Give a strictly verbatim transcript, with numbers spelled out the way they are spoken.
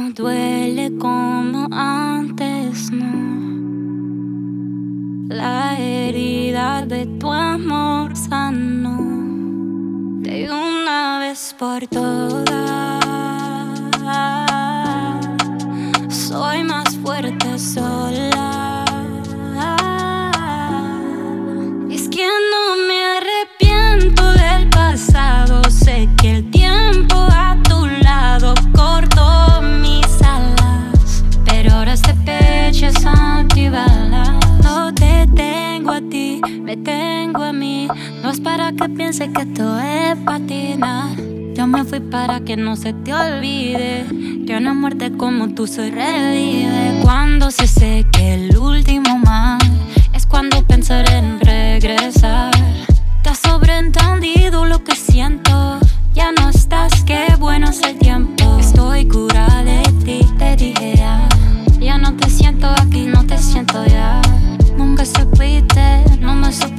no duele como antes, no. La herida de tu amor sanó de una vez por todas. Soy más fuerte sola. Es que no me arrepiento del pasado. Sé que el tiempo a tu lado cortó mis alas, pero ahora este pecho es antibalas. No te tengo a ti, me tengo a mí. No es para que pienses que esto es patina. Yo me fui para que no se te olvide que una muerte como tú se revive. Cuando se seque el último mar, es cuando pensaré en regresar. Te has sobreentendido lo que siento. Ya no estás, qué bueno es el tiempo. Estoy curada de ti, te dije ya. Ya no te siento aquí, no te siento ya. Nunca supiste, no me supiste.